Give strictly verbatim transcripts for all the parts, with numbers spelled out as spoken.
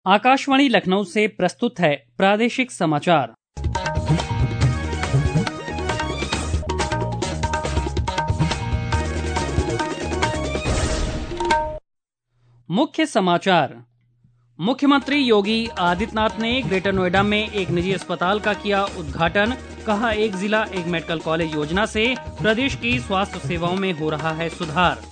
आकाशवाणी लखनऊ से प्रस्तुत है प्रादेशिक समाचार। मुख्य समाचार। मुख्यमंत्री योगी आदित्यनाथ ने ग्रेटर नोएडा में एक निजी अस्पताल का किया उद्घाटन। कहा, एक जिला एक मेडिकल कॉलेज योजना से प्रदेश की स्वास्थ्य सेवाओं में हो रहा है सुधार।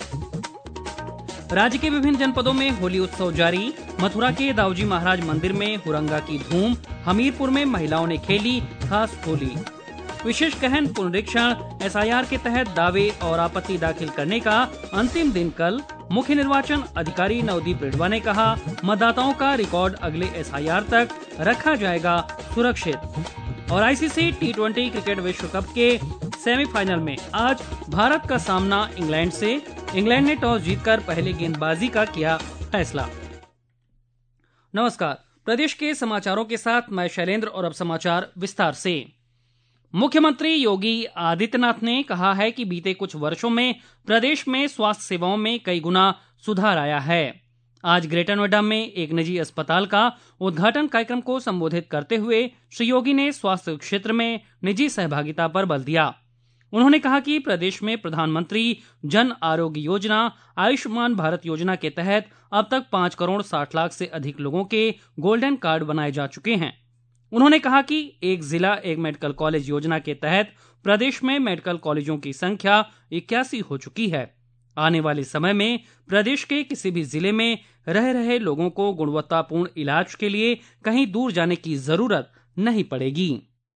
राज्य के विभिन्न जनपदों में होली उत्सव जारी। मथुरा के दाऊजी महाराज मंदिर में हुरंगा की धूम। हमीरपुर में महिलाओं ने खेली खास होली। विशेष गहन पुनरीक्षण एस आई आर के तहत दावे और आपत्ति दाखिल करने का अंतिम दिन कल। मुख्य निर्वाचन अधिकारी नवदीप रेडवा ने कहा, मतदाताओं का रिकॉर्ड अगले एस आई आर तक रखा जाएगा सुरक्षित। और I C C T twenty cricket विश्व कप के सेमीफाइनल में आज भारत का सामना इंग्लैंड से। इंग्लैंड ने टॉस जीतकर पहले गेंदबाजी का किया फैसला। नमस्कार, प्रदेश के समाचारों के साथ मैं शैलेंद्र और अब समाचार विस्तार से। मुख्यमंत्री योगी आदित्यनाथ ने कहा है कि बीते कुछ वर्षों में प्रदेश में स्वास्थ्य सेवाओं में कई गुना सुधार आया है। आज ग्रेटर नोएडा में एक निजी अस्पताल का उद्घाटन कार्यक्रम को संबोधित करते हुए श्री योगी ने स्वास्थ्य क्षेत्र में निजी सहभागिता पर बल दिया। उन्होंने कहा कि प्रदेश में प्रधानमंत्री जन आरोग्य योजना, आयुष्मान भारत योजना के तहत अब तक पाँच करोड़ साठ लाख से अधिक लोगों के गोल्डन कार्ड बनाए जा चुके हैं। उन्होंने कहा कि एक जिला एक मेडिकल कॉलेज योजना के तहत प्रदेश में मेडिकल कॉलेजों की संख्या इक्यासी हो चुकी है। आने वाले समय में प्रदेश के किसी भी जिले में रह रहे लोगों को गुणवत्तापूर्ण इलाज के लिए कहीं दूर जाने की जरूरत नहीं पड़ेगी।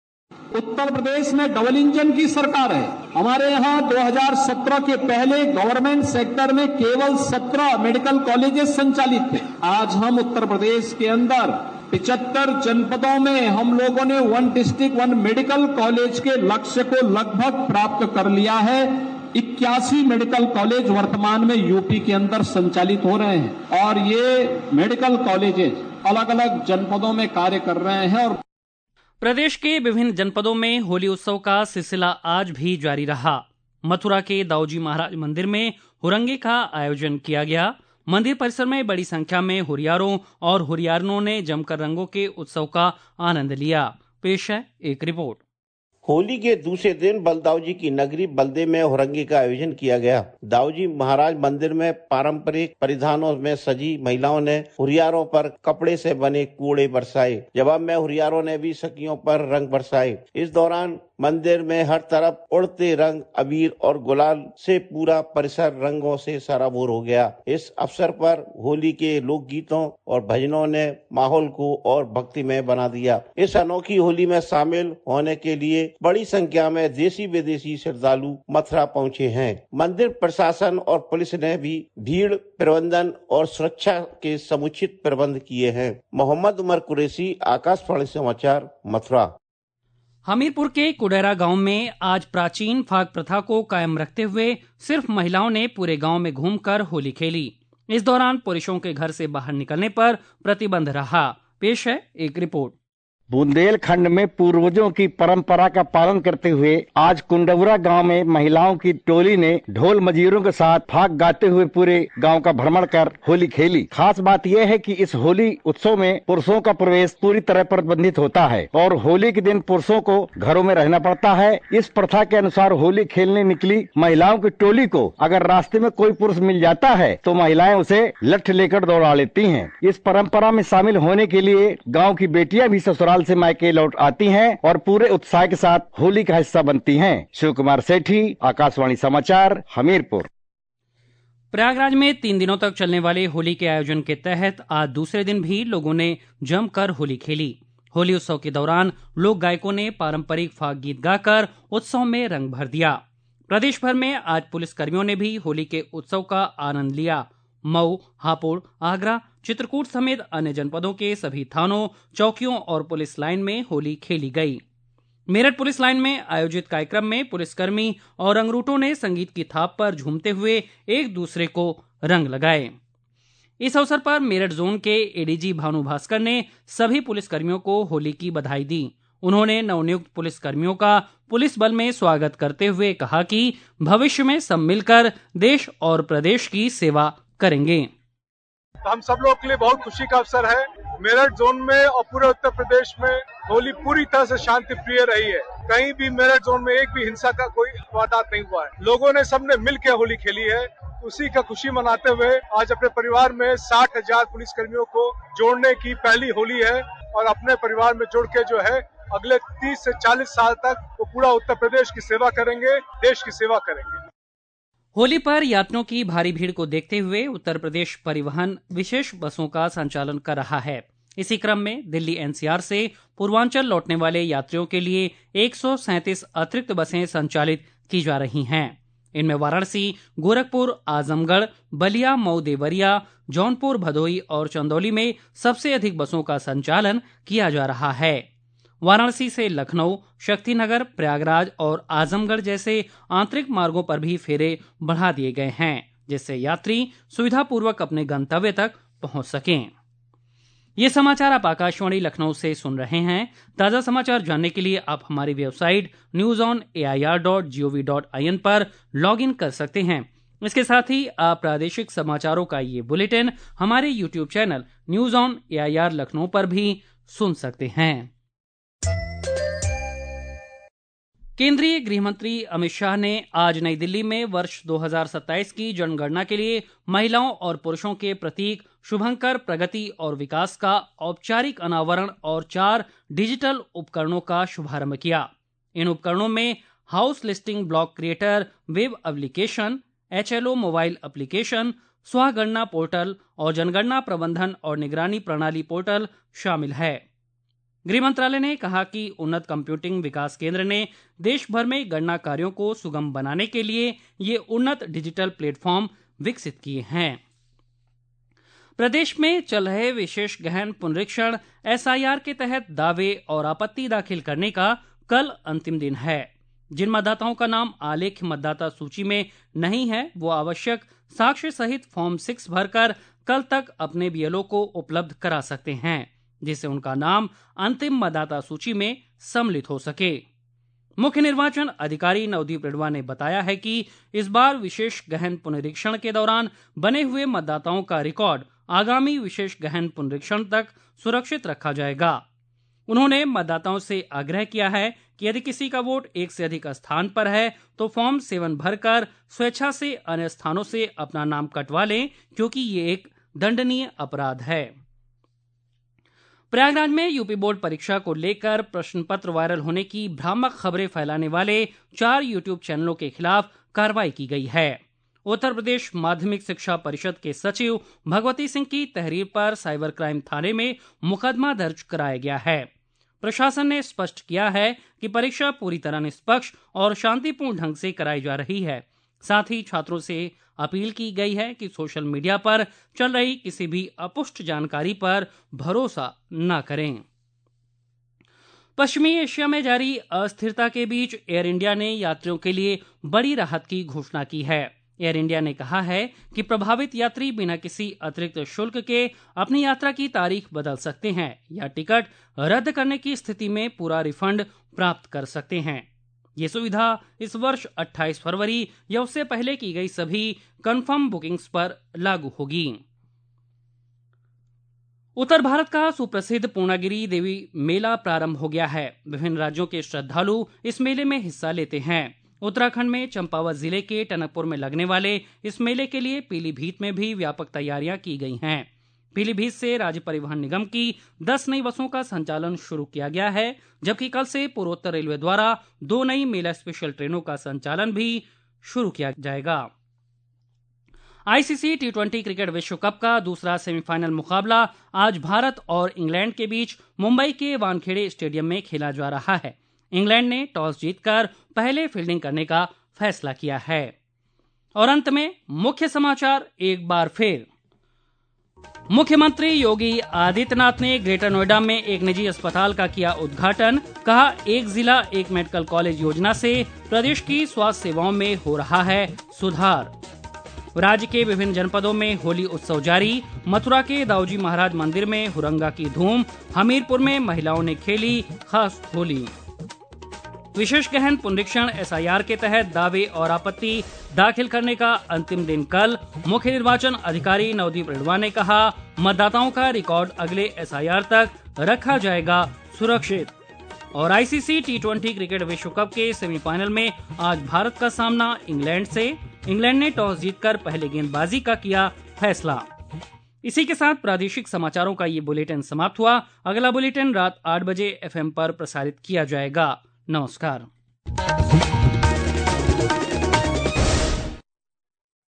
उत्तर प्रदेश में डबल इंजन की सरकार है। हमारे यहाँ दो हज़ार सत्रह के पहले गवर्नमेंट सेक्टर में केवल सत्रह मेडिकल कॉलेजेस संचालित थे। आज हम उत्तर प्रदेश के अंदर पचहत्तर जनपदों में हम लोगों ने one district one medical college के लक्ष्य को लगभग प्राप्त कर लिया है। इक्यासी मेडिकल कॉलेज वर्तमान में यूपी के अंदर संचालित हो रहे हैं और ये मेडिकल कॉलेजेस अलग अलग जनपदों में कार्य कर रहे हैं। और प्रदेश के विभिन्न जनपदों में होली उत्सव का सिलसिला आज भी जारी रहा। मथुरा के दाऊजी महाराज मंदिर में हुरंगे का आयोजन किया गया। मंदिर परिसर में बड़ी संख्या में हुरियारों और हुरियारनों ने जमकर रंगों के उत्सव का आनंद लिया। पेश है एक रिपोर्ट। होली के दूसरे दिन बलदाऊजी की नगरी बलदे में हुरंगे का आयोजन किया गया। दाऊजी महाराज मंदिर में पारंपरिक परिधानों में सजी महिलाओं ने हुरियारों पर कपड़े से बने कूड़े बरसाए। जवाब में हुरियारों ने भी सखियों पर रंग बरसाए। इस दौरान मंदिर में हर तरफ उड़ते रंग, अबीर और गुलाल से पूरा परिसर रंगों से सराबोर हो गया। इस अवसर पर होली के लोकगीतों और भजनों ने माहौल को और भक्तिमय बना दिया। इस अनोखी होली में शामिल होने के लिए बड़ी संख्या में देशी विदेशी श्रद्धालु मथुरा पहुंचे हैं। मंदिर प्रशासन और पुलिस ने भी भीड़ प्रबंधन और सुरक्षा के समुचित प्रबंध किए हैं। मोहम्मद उमर कुरैशी, आकाशवाणी समाचार, मथुरा। हमीरपुर के कुडेरा गांव में आज प्राचीन फाग प्रथा को कायम रखते हुए सिर्फ महिलाओं ने पूरे गांव में घूमकर होली खेली। इस दौरान पुरुषों के घर से बाहर निकलने पर प्रतिबंध रहा। पेश है एक रिपोर्ट। बुंदेलखंड में पूर्वजों की परंपरा का पालन करते हुए आज कुंडौरा गांव में महिलाओं की टोली ने ढोल मजीरों के साथ फाग गाते हुए पूरे गांव का भ्रमण कर होली खेली। खास बात यह है कि इस होली उत्सव में पुरुषों का प्रवेश पूरी तरह प्रतिबंधित होता है और होली के दिन पुरुषों को घरों में रहना पड़ता है। इस प्रथा के अनुसार होली खेलने निकली महिलाओं की टोली को अगर रास्ते में कोई पुरुष मिल जाता है तो महिलाएं उसे लठ लेकर दौड़ा लेती हैं। इस परंपरा में शामिल होने के लिए गाँव की बेटियां भी ससुराल से मायके लौट आती हैं और पूरे उत्साह के साथ होली का हिस्सा बनती हैं। शिव कुमार सेठी, आकाशवाणी समाचार, हमीरपुर। प्रयागराज में तीन दिनों तक चलने वाले होली के आयोजन के तहत आज दूसरे दिन भी लोगों ने जमकर होली खेली। होली उत्सव के दौरान लोक गायकों ने पारंपरिक फाग गीत गाकर उत्सव में रंग भर दिया। प्रदेश भर में आज पुलिस कर्मियों ने भी होली के उत्सव का आनंद लिया। मऊ, हापुड़, आगरा, चित्रकूट समेत अन्य जनपदों के सभी थानों, चौकियों और पुलिस लाइन में होली खेली गई। मेरठ पुलिस लाइन में आयोजित कार्यक्रम में पुलिसकर्मी और रंगरूटों ने संगीत की थाप पर झूमते हुए एक दूसरे को रंग लगाए। इस अवसर पर मेरठ जोन के A D G Bhanu Bhaskar ने सभी पुलिसकर्मियों को होली की बधाई दी। उन्होंने नवनियुक्त पुलिसकर्मियों का पुलिस बल में स्वागत करते हुए कहा कि भविष्य में सब मिलकर देश और प्रदेश की सेवा करेंगे। तो हम सब लोग के लिए बहुत खुशी का अवसर है। मेरठ जोन में और पूरे उत्तर प्रदेश में होली पूरी तरह से शांति प्रिय रही है। कहीं भी मेरठ जोन में एक भी हिंसा का कोई वारदात नहीं हुआ है। लोगों ने सबने मिल के होली खेली है। उसी का खुशी मनाते हुए आज अपने परिवार में साठ हजार पुलिस कर्मियों को जोड़ने की पहली होली है और अपने परिवार में जोड़ के जो है अगले तीस से चालीस साल तक वो पूरा उत्तर प्रदेश की सेवा करेंगे, देश की सेवा करेंगे। होली पर यात्रियों की भारी भीड़ को देखते हुए उत्तर प्रदेश परिवहन विशेष बसों का संचालन कर रहा है। इसी क्रम में दिल्ली एनसीआर से पूर्वांचल लौटने वाले यात्रियों के लिए एक सौ सैंतीस अतिरिक्त बसें संचालित की जा रही हैं। इनमें वाराणसी, गोरखपुर, आजमगढ़, बलिया, मऊ, देवरिया, जौनपुर, भदोही और चंदौली में सबसे अधिक बसों का संचालन किया जा रहा है। वाराणसी से लखनऊ, शक्तिनगर, प्रयागराज और आजमगढ़ जैसे आंतरिक मार्गों पर भी फेरे बढ़ा दिए गए हैं, जिससे यात्री सुविधापूर्वक अपने गंतव्य तक पहुंच सकें। ये समाचार आप आकाशवाणी लखनऊ से सुन रहे हैं। ताजा समाचार जानने के लिए आप हमारी website news on A I R dot G O V dot I N पर लॉग इन कर सकते हैं। इसके साथ ही आप प्रादेशिक समाचारों का ये बुलेटिन हमारे YouTube channel news on A I R Lucknow पर भी सुन सकते हैं। केंद्रीय गृह मंत्री अमित शाह ने आज नई दिल्ली में वर्ष दो हज़ार सत्ताईस की जनगणना के लिए महिलाओं और पुरुषों के प्रतीक शुभंकर, प्रगति और विकास का औपचारिक अनावरण और चार डिजिटल उपकरणों का शुभारंभ किया। इन उपकरणों में house listing block creator web application, H L O mobile application, स्वगणना पोर्टल और जनगणना प्रबंधन और निगरानी प्रणाली पोर्टल शामिल है। गृह मंत्रालय ने कहा कि उन्नत कंप्यूटिंग विकास केंद्र ने देश भर में गणना कार्यों को सुगम बनाने के लिए ये उन्नत डिजिटल प्लेटफॉर्म विकसित किए हैं। प्रदेश में चल रहे विशेष गहन पुनरीक्षण एस आई आर के तहत दावे और आपत्ति दाखिल करने का कल अंतिम दिन है। जिन मतदाताओं का नाम आलेख्य मतदाता सूची में नहीं है, वो आवश्यक साक्ष्य सहित फॉर्म सिक्स भरकर कल तक अपने बी एल ओ को उपलब्ध करा सकते हैं, जिससे उनका नाम अंतिम मतदाता सूची में सम्मिलित हो सके। मुख्य निर्वाचन अधिकारी नवदीप रेडवा ने बताया है कि इस बार विशेष गहन पुनरीक्षण के दौरान बने हुए मतदाताओं का रिकॉर्ड आगामी विशेष गहन पुनरीक्षण तक सुरक्षित रखा जाएगा। उन्होंने मतदाताओं से आग्रह किया है कि यदि किसी का वोट एक से अधिक स्थान पर है तो फॉर्म सेवन भरकर स्वेच्छा से अन्य स्थानों से अपना नाम कटवा लें, क्योंकि ये एक दंडनीय अपराध है। प्रयागराज में यूपी बोर्ड परीक्षा को लेकर प्रश्न पत्र वायरल होने की भ्रामक खबरें फैलाने वाले चार यूट्यूब चैनलों के खिलाफ कार्रवाई की गई है। उत्तर प्रदेश माध्यमिक शिक्षा परिषद के सचिव भगवती सिंह की तहरीर पर साइबर क्राइम थाने में मुकदमा दर्ज कराया गया है। प्रशासन ने स्पष्ट किया है कि परीक्षा पूरी तरह निष्पक्ष और शांतिपूर्ण ढंग से कराई जा रही है। साथ ही छात्रों से अपील की गई है कि सोशल मीडिया पर चल रही किसी भी अपुष्ट जानकारी पर भरोसा न करें। पश्चिमी एशिया में जारी अस्थिरता के बीच एयर इंडिया ने यात्रियों के लिए बड़ी राहत की घोषणा की है। एयर इंडिया ने कहा है कि प्रभावित यात्री बिना किसी अतिरिक्त शुल्क के अपनी यात्रा की तारीख बदल सकते हैं या टिकट रद्द करने की स्थिति में पूरा रिफंड प्राप्त कर सकते हैं। ये सुविधा इस वर्ष अट्ठाईस फरवरी या उससे पहले की गई सभी कंफर्म बुकिंग्स पर लागू होगी। उत्तर भारत का सुप्रसिद्ध पूर्णागिरि देवी मेला प्रारंभ हो गया है। विभिन्न राज्यों के श्रद्धालु इस मेले में हिस्सा लेते हैं। उत्तराखंड में चंपावत जिले के टनकपुर में लगने वाले इस मेले के लिए पीलीभीत में भी व्यापक तैयारियां की गई हैं। पीलीभीत से राज्य परिवहन निगम की दस नई बसों का संचालन शुरू किया गया है, जबकि कल से पूर्वोत्तर रेलवे द्वारा दो नई मेला स्पेशल ट्रेनों का संचालन भी शुरू किया जाएगा। I C C T twenty cricket विश्व कप का दूसरा सेमीफाइनल मुकाबला आज भारत और इंग्लैंड के बीच मुंबई के वानखेड़े स्टेडियम में खेला जा रहा है। इंग्लैंड ने टॉस जीतकर पहले फील्डिंग करने का फैसला किया है। और अंत में मुख्य समाचार एक बार फिर। मुख्यमंत्री योगी आदित्यनाथ ने ग्रेटर नोएडा में एक निजी अस्पताल का किया उद्घाटन। कहा, एक जिला एक मेडिकल कॉलेज योजना से प्रदेश की स्वास्थ्य सेवाओं में हो रहा है सुधार। राज्य के विभिन्न जनपदों में होली उत्सव जारी। मथुरा के दाऊजी महाराज मंदिर में हुरंगा की धूम। हमीरपुर में महिलाओं ने खेली खास होली। विशेष गहन पुनरीक्षण एस आई आर के तहत दावे और आपत्ति दाखिल करने का अंतिम दिन कल। मुख्य निर्वाचन अधिकारी नवदीप रेणवा ने कहा, मतदाताओं का रिकॉर्ड अगले एस आई आर तक रखा जाएगा सुरक्षित। और I C C T twenty cricket विश्व कप के सेमीफाइनल में आज भारत का सामना इंग्लैंड से। इंग्लैंड ने टॉस जीतकर पहले गेंदबाजी का किया फैसला। इसी के साथ प्रादेशिक समाचारों का ये बुलेटिन समाप्त हुआ। अगला बुलेटिन रात आठ बजे एफ एम पर प्रसारित किया जाएगा। नमस्कार।